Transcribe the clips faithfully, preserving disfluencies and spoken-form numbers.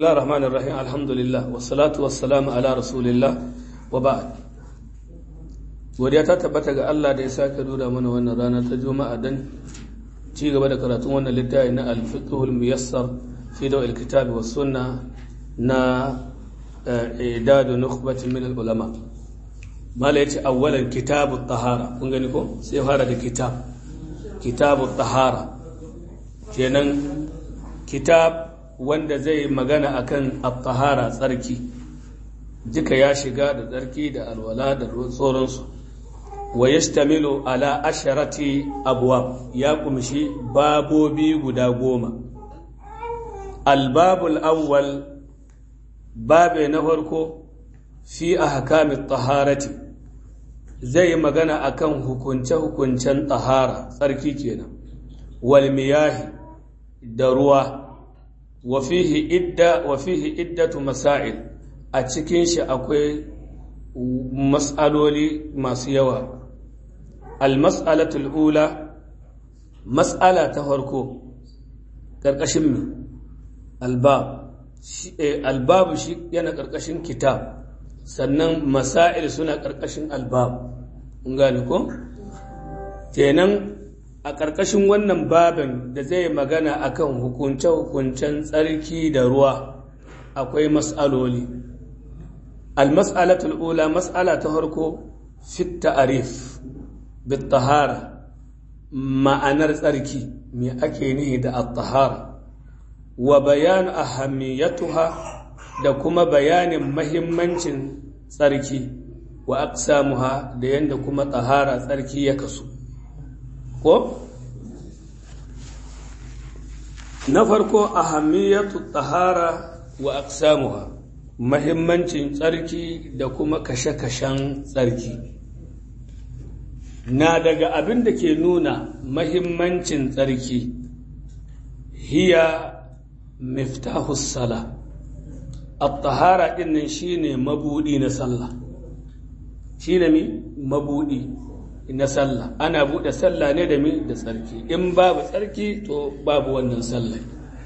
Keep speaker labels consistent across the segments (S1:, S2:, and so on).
S1: Bismillahir Rahmanir Rahim. Alhamdulillah wassalatu wassalamu ala rasulillah wa ba'd. Godiya ta tabbata ga Allah da ya sake nuna mana wannan rana ta Juma'a dan ci gaba da karatun wannan littafi na Al-Fiqhul Muyassar fi Daw'il Kitab was Sunnah na I'dad nukhbatin min al-ulama. Mala yace awwalan kitabut tahara. Kun gani ko? Sai fara da kitab. Kitabut tahara. Kenan kitab wanda zai magana akan at-tahara tsarki duka ya shiga da tsarki da alwala da sauransu wa yashtamilu ala asharati abwab ya kumshi babobi guda goma al-babul awwal babe na farko fi ahkamit taharati zai magana akan hukunce hukuncen tahara tsarki kenan wal miyahi da ruwa wafihi idda wafihi iddatu masail a cikin shi akwai mas'aloli masu yawa al-mas'alatu al-ula mas'ala ta farko karkashin mi albab albab shi yana karkashin kitab sannan masail suna karkashin albab kun gane ko kenan a ƙarƙashin wannan babin da zai magana akan hukunce-hukuncen tsarki da ruwa akwai mas'aloli al-mas'alatul ula mas'ala ta farko fi ta'rif bit tahara ma'anar tsarki me ake nihi da at-tahara wa bayan ahammiyatuha da kuma bayanin muhimmancin tsarki wa aqsamuha da yanda kuma tahara tsarki ya kasu ko na farko ahammiyatu tahara wa aqsamuha muhimmancin tsarki da kuma kashe-kashen tsarki na daga abin da ke nuna muhimmancin tsarki hiya miftahus sala at-tahara dinnan shine mabudi na sallah shine mi mabudi na sallah ana bude sallah ne da mi da tsarki in babu tsarki to babu wannan sallah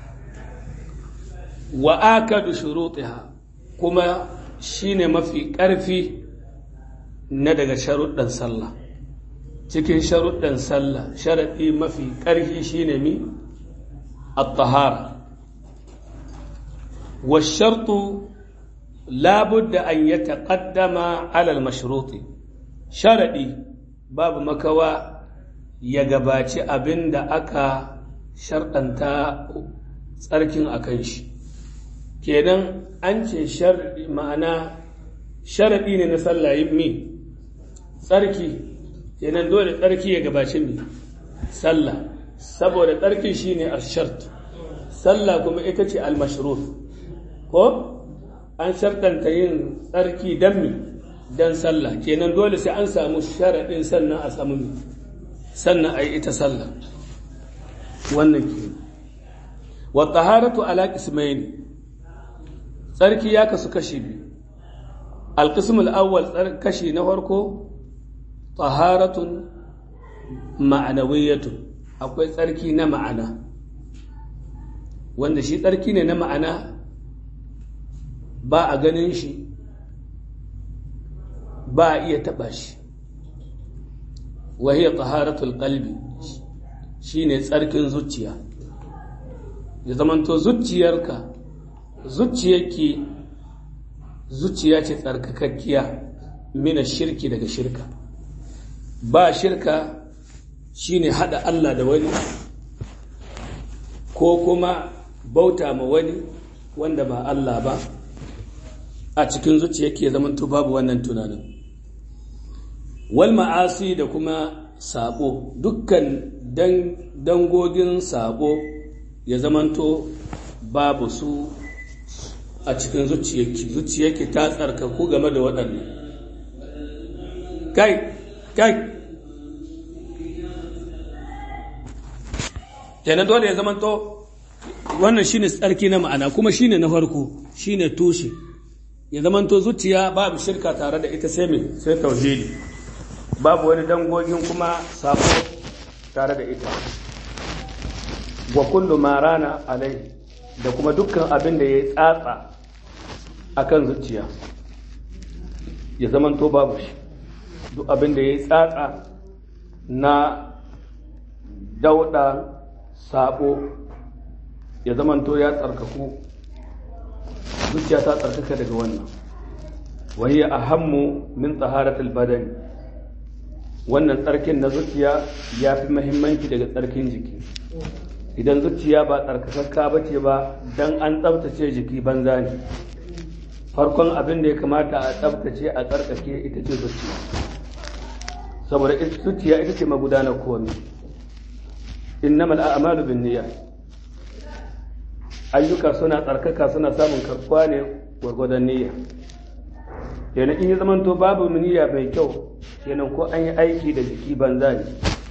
S1: wa akadu shurutiha kuma shine mafi karfi na daga sharuɗan sallah cikin sharuɗan sallah sharadi mafi karfi shine mi at-tahara wa shartu la budda an yataqaddama ala al-mashruti sharadi babu makawa ya gabaci abin da aka sharɗanta tsarkin a kan shi kenan an ce sharɗi ma'ana sharaɗi ne na sallah yin mi tsarki kenan dole tsarki ya gabaci mi sallah saboda tsarki shi ne a shart sallah kuma ita ce al-mashruf ko an sharɗanta yin tsarki don mi dan sallah kenan dole sai an samu sharadin sannan a samu sannan ai ita sallah wannan ke wa taharatu ala qismayn tsarki ya kasu kashi biyu al-qism al-awwal kashi na farko taharatun ma'anawiyatun akwai tsarki na ma'ana wanda shi tsarki ne na ma'ana ba a ganin shi ba a iya taɓa shi wahiyar taharatul qalbi shine tsarkin zuciya ya zamanto zuciyarka zuciyarki zuciya ce tsarkakakkiya mina shirki daga shirka ba shirka shine hada Allah da wani ko kuma bauta ma wani wanda ba Allah ba a cikin zuciyarki ya zamanto babu wannan tunanin wal ma'asi da kuma sabo dukkan dangogin sabo ya zamanto babu su a cikin zuciyarki zuciyarki ta tsarkaku game da waɗannan kai kai kenan dole ya zamanto wannan shine tsarki na ma'ana kuma shine na farko shine tushe ya zamanto zuciya babu shirka tare da ita sai me sai tauhidi babu wani dangogin kuma sabo tare da ita wa kullu ma rana alai da kuma dukkan abin da ya yi tsatsa akan zuciya ya zamanto babu shi, duk abin da ya yi tsatsa na dauɗa sabo ya zamanto ya tsarkaku, zuciya ta tsarkaka daga wannan. وهي أهم من طهارة البدن. wannan tsarkin na zuciya ya fi muhimmanci daga tsarkin jiki. Idan zuciya ba tsarkakakka ba ce ba, dan an tsabtace jiki banza ne. Farkon abin da ya kamata a tsabtace a tsarkake ita ce zuciya, saboda zuciya ita ce magudanar komai. innamal a'malu binniyat, ayyuka suna tsarkaka suna samun karɓuwa ne gwargwadon niyya. kenan in ya zamanto babu niyya mai kyau, kenan ko an yi aiki da jiki banza ne.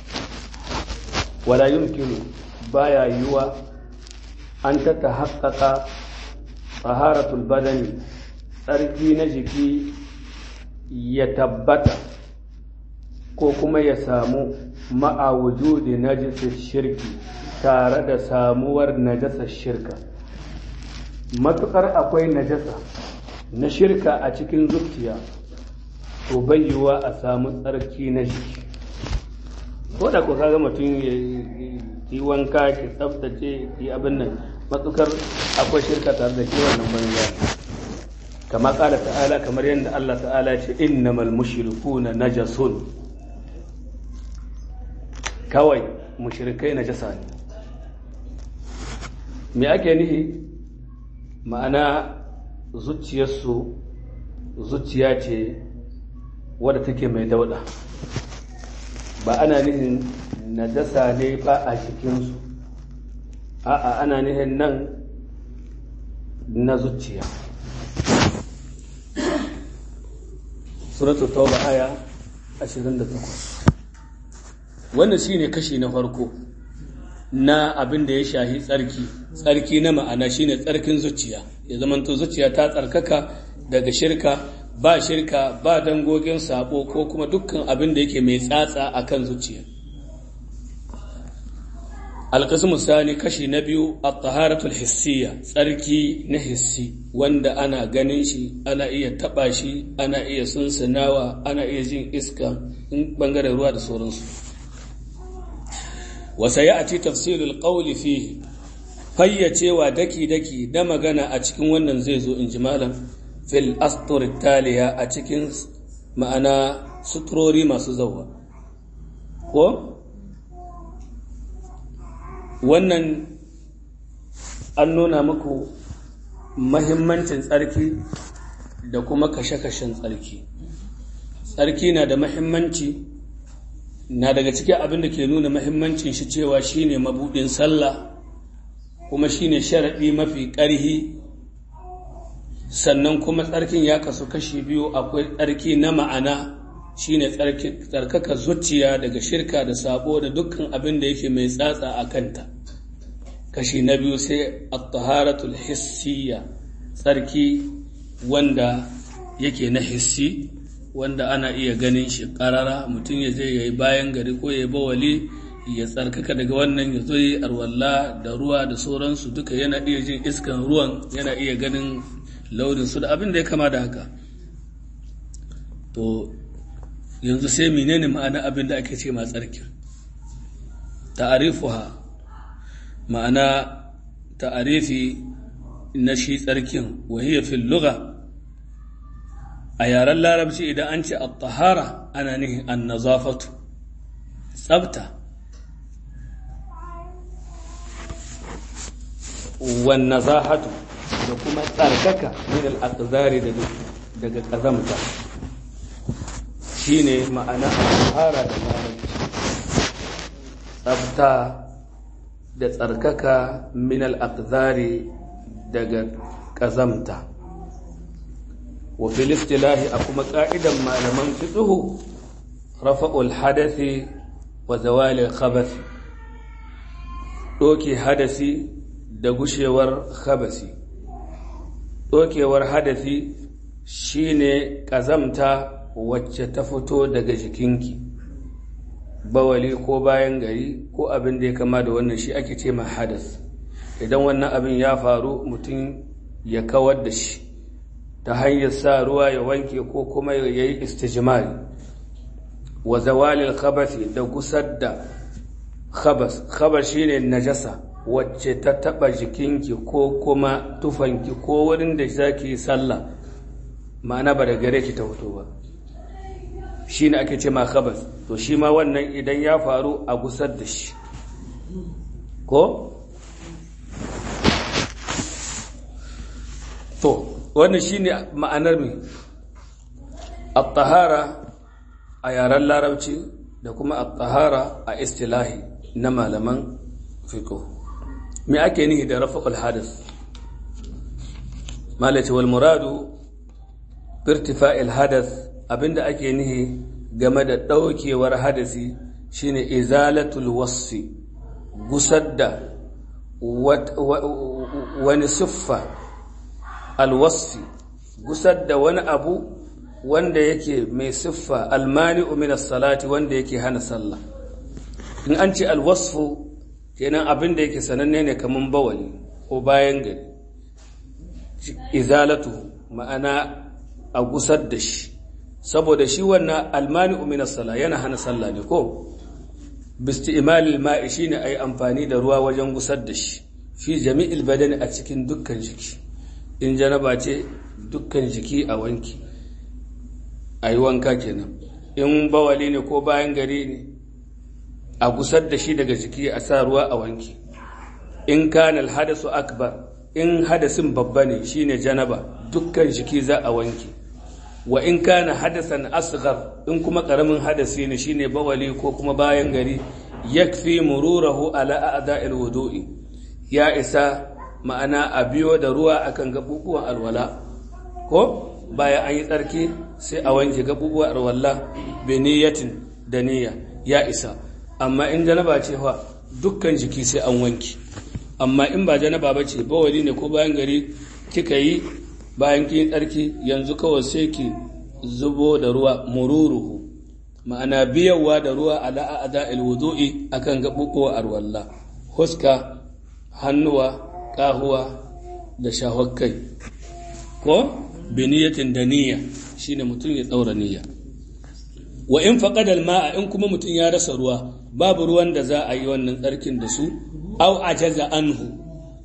S1: wala yumkinu, baya yiwuwa an ta tahaqqaqa taharatul badani, tsarki na jiki ya tabbata ko kuma ya samu ma'a wujudi najasar shirki, tare da samuwar najasar shirka. matukar akwai najasa na shirka a cikin zuciya, to bai yiwuwa a samu tsarki na jiki. ko da ku kaga mutum ya yi wanka ki tsaftace ki abin nan, matukar akwai shirka tare da ke wannan banza. kama kala ta'ala, kamar yadda Allah ta'ala ce innamal mushrikuna najasun, kawai mushrikai najasa ne. me ake nihi? ma'ana zuciyarsu zuciya ce wadda take mai dauda, ba ana nihin najasa ne ba a jikinsu, a'a ana nihin nan na zuciya. suratul tauba aya ashirin da takwas. wannan shine kashi na farko na abin da ya shahi tsarki. tsarki na ma'ana shine tsarkin zuciya, ya zamanto zuciya ta tsarkaka daga shirka, ba shirka ba dangogin sabo ko kuma dukkan abin da yake mai tsatsa akan zuciya. alqismu sani, kashi na biyu, at-taharatul hissiyya, tsarki na hissi, wanda ana ganin shi, ana iya taba shi, ana iya sunsunawa, ana iya jin iska in bangaren ruwa da sauransu. wa sayati tafsirul qawli fihi, fayyacewa daki daki da magana a cikin wannan zai zo in ji malam fil astur taliya, a cikin ma'ana suturori masu zawa. ko wannan an nuna muku mahimmancin tsarki da kuma kashe-kashen tsarki. tsarki na da mahimmanci, na daga cikin abin da ke nuna mahimmancin shi cewa shine mabudin sallah, kuma shine sharadi mafi ƙarhi. sannan kuma tsarkin ya kasu kashi biyu, akwai tsarki na ma'ana, shine tsarkaka zuciya daga shirka da sabo da dukkan abin da yake mai tsatsa a kanta. kashi na biyu sai at-taharatul hissiyya, tsarki wanda yake na hissi, wanda ana iya ganin shi karara. mutum ya zai yayi bayan gari ko ya bawali, ya tsarkaka daga wannan, ya zo yi arwalla da ruwa da sauransu, duka yana iya jin iskan ruwan, yana iya ganin launin su da abin da ya kama da haka. to yanzu sai menene ma'ana abin da ake ce ma tsarki? ta'arifuha, ma'ana ta'arifi na shi tsarkin, wa hiya fil lugha, a yaren larabci idan an ce at-tahara ana nihin an-nazafatu, tsabta. wan nazahatu, da kuma tsarkaka min al-aqdari daga kazamta. shine ma'ana tahara da larabci, tsabta da tsarkaka min al-aqdari daga kazamta. wa fil istilahi, a kuma ka'idan malaman fiqh, rafa'ul hadathi wa zawali al-khabath, doke hadasi da gushewar khabasi. dokewar hadasi shine kazamta wacce ta fito daga jikinki, bawali ko bayan gari ko abin da ya kama da wannan, shi ake ce ma hadas. idan wannan abin ya faru mutum ya kawar da shi ta hanyar sa ruwa ya wanke ko kuma ya yi istijmari. Wa zawalil khabathi da gusar da khabas, khabas shine najasa wacce ta taba jikinki ko kuma tufanki ko wurin da zaki sallah, ma'ana ba da gare ki ta fito ba, shine ake ce ma khabas. To shi ma wannan idan ya faru a gusar da shi ko to wannan shine ma'anar mi at-tahara a yaren larabci da kuma at-tahara a istilahi na malaman fiqh. Me ake nihi da rafa'ul hadath? malaci wal muradu bi irtifa'il hadath, abinda ake nihi game da daukewar hadasi shine izalatul wasfi, gusar da wani siffa, alwasfi gusar da wani abu wanda yake mai siffa, almani'u min as-salati, wanda yake hana sallah. In an ce alwasfu kenan abin da yake sananne ne kaman bawali ko bayan gari, izalatu ma'ana a gusar da shi, saboda shi wannan almani'u min as-salah yana hana sallah ne ko bisti'malil ma'i, shine ayi amfani da ruwa wajen gusar da shi fi jami'il badani, a cikin dukkan jiki. In janaba ce dukkan jiki a wanki, ayi wanka kenan. In bawali ne ko bayan gari ne a gusar da shi daga jiki, a sa ruwa a wanki. In kana al-hadasu akbar, in hadasin babba ne shine janaba, dukkan jiki za a wanki. Wa in kana hadasan asghar, in kuma karamin hadasi ne shine bawali ko kuma bayan gari, yakfi mururahu ala a'da'il wudu'i, ya isa ma'ana a biyo da ruwa akan gabubuwan alwala, ko bayan an yi tsarki sai a wanke gabubuwan alwala bi niyyatin, da niyya ya isa. Amma in janaba ce fa dukkan jiki sai an wanke. Amma in ba janaba bace, bawali ne ko bayan gari kika yi, bayan kin tsarki yanzu kawai sai ki zubo da ruwa, mururuhu ma'ana biyawa da ruwa ala a'da'il wudu'i, akan gabubuwan alwala, huska, hannuwa, kahuwa da shahwakkai, ko biniyatin da niyya, shine mutum ya daura niyya. Wa in faqada al-ma'a, in kuma mutum ya rasa ruwa, babu ruwan da za a yi wannan tsarkin da su, aw ajaza anhu,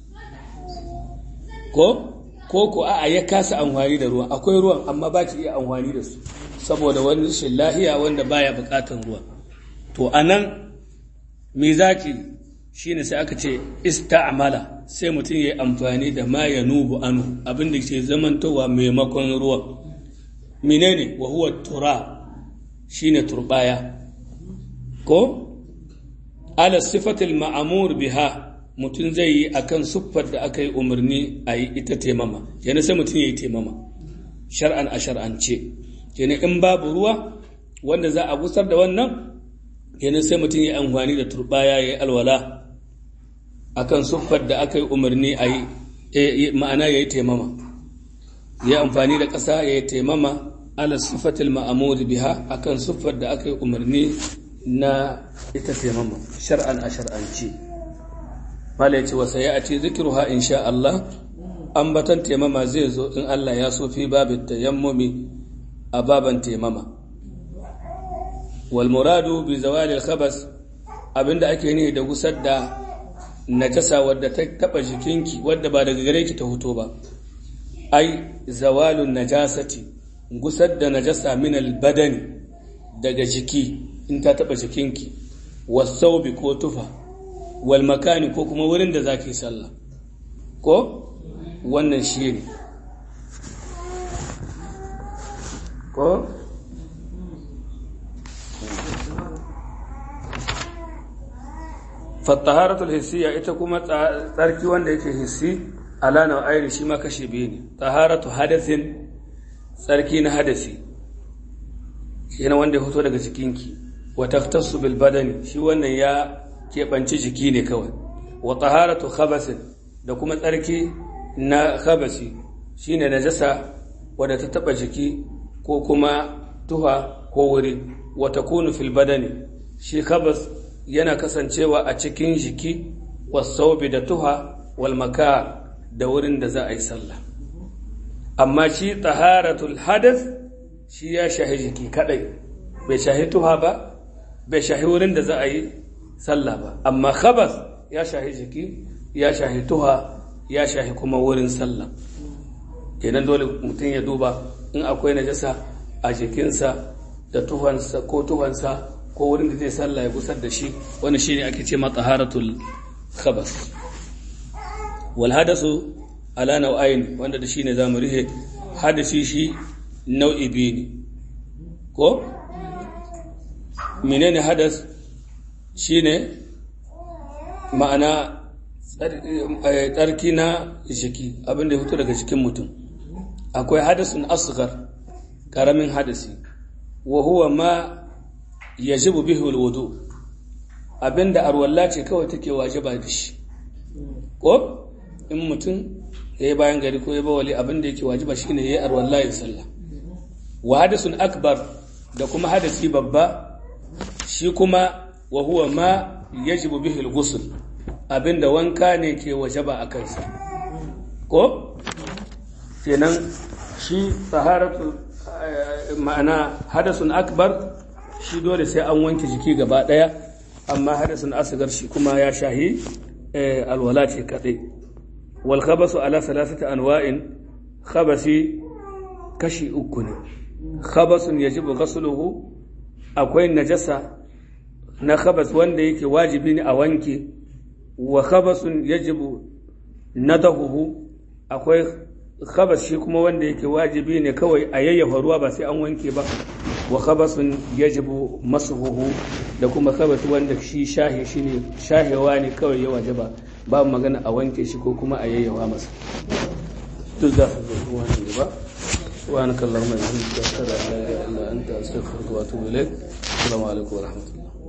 S1: ko ko ko a ya kasa amfani da ruwa, akwai ruwan amma ba ki iya amfani da su saboda wani rashin lahiya wanda baya bukatan ruwa. To anan me zaki shine sai aka ce ista'mala, sai mutum yayi amfani da ma yanubu anu, abin da ke zamantowa maimakon ruwa. Menene? Wa huwa tura, shine turbaya, ko ala sifatil ma'mur biha, mutum zai yi akan siffar da aka yi umarni a yi ita taimama. Yana sai mutum ya yi taimama shar'an a shar'ance. Yana in babu ruwa wanda za a gusar da wannan, yana sai mutum ya yi amfani da turbaya, ya yi alwala akan siffar da aka yi umarni a yi, ma'ana ya yi taimama, ya yi amfani da ƙasa ya yi taimama ala sifatil ma'amuri biha, akan siffar da aka yi umarni na ita taimama shar'an a shar'ance. Mala ya ce wasa ya ce zikiruha insha Allah, ambatan taimama zai zo in Allah ya so fi babin tayammumi, a baban taimama. Wal muradu bi zawali al-khabas, abinda ake ne da gusar da najasa wadda ta taba jikinki, wadda ba daga gare ki ta huto ba. Ai zawalun najasati, gusar da najasa min al-badani, daga jiki in ta taba jikinki, wasaubi ko tufa, wal makani ko kuma wurin da zaki sallah, ko wannan shi ne, ko fattaharatul hissiya, ita kuma tsarki wanda yake hissi ala nau'aini, shi ma kashe biyu ne. Taharatu hadathin, tsarki na hadasi shi ne wanda ya fito daga jikinki, wa taftassu bil badani, shi wannan ya keɓanci jiki ne kawai. Wa taharatu khabasin, da kuma tsarki na khabasi, shine najasa wadda ta taba jiki ko kuma tuha ko wuri. Wa takunu fil badani, shi khabas yana kasancewa a cikin jiki, wasaubi da tuha, wal maka da wurin da za a yi sallah. Amma shi taharatul hadath shi ya shahi jiki kadai, bai shahi tuha ba, bai shahi wurin da za a yi sallah ba. Amma khabath ya shahi jiki, ya shahi tuha, ya shahi kuma wurin sallah. Kenan dole mutum ya duba in akwai najasa a jikinsa da tuhansa ko tuhansa ko wurin da zai sallah ya gusar da shi, wani shi ne ake ce ma taharatul khabas. Wal hadasu ala nau'ain, wanda da shi ne za mu rihe hadasi shi nau'i biyu ne. Ko? Menene hadas? Shi ne ma'ana tsarki na jiki, abinda ya fito daga jikin mutum. Akwai hadasun asghar, karamin hadasi, wa huwa ma yajibu bihi alwudu, abinda arwalla ce kawai take wajiba da shi. Ko in mutum yayi bayan gari ko yayi bawali, abinda yake wajiba shine yayi arwalla ya sallah. Wa hadasun akbar, da kuma hadasi babba, shi kuma wa huwa ma yajibu bihi alghusl, abinda wanka ne ke wajaba a kansa. Ko kenan shi taharatu ma'ana hadasun akbar shi dole sai an wanke jiki gaba daya, amma hadasun asgar shi kuma ya shahi alwala ce kadai. Wal khabasu ala salasati anwa'in, khabasi kashi uku ne. Khabasun yajibu ghusluhu, akwai najasa na khabas wanda yake wajibi ne a wanke. Wa khabasun yajibu nadahuhu, akwai khabas shi kuma wanda yake wajibi ne kawai a yayyafa ruwa ba sai an wanke ba. Wa khabasun yajibu masuhu, da kuma khabas wanda shi shahi shi ne shahewa ne kawai ya wajaba, ba magana a wanke shi ko kuma a yayyafa masa. duk za su zo ruwa ne ba. Subhanakallahumma wa bihamdika ashhadu an la ilaha illa anta astaghfiruka wa atubu ilaik. Assalamu alaikum wa rahmatullah.